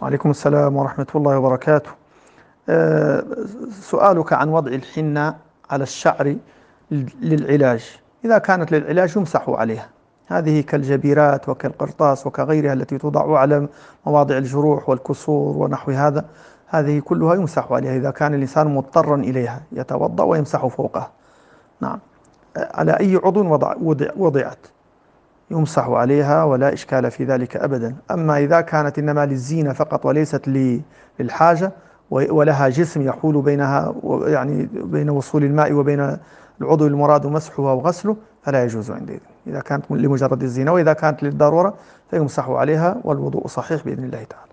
وعليكم السلام ورحمة الله وبركاته. آه، سؤالك عن وضع الحنة على الشعر للعلاج. إذا كانت للعلاج يمسح عليها، هذه كالجبيرات وكالقرطاس وكغيرها التي توضع على مواضع الجروح والكسور ونحو هذا. هذه كلها يمسح عليها إذا كان الإنسان مضطرا إليها، يتوضأ ويمسح فوقها. نعم. على أي عضو وضعت يمسح عليها ولا إشكال في ذلك أبدا. أما إذا كانت إنما للزينة فقط وليست للحاجة، ولها جسم يحول بينها يعني بين وصول الماء وبين العضو المراد مسحه أو غسله، فلا يجوز عندئذ إذا كانت لمجرد الزينة. وإذا كانت للضرورة فيمسح عليها والوضوء صحيح بإذن الله تعالى.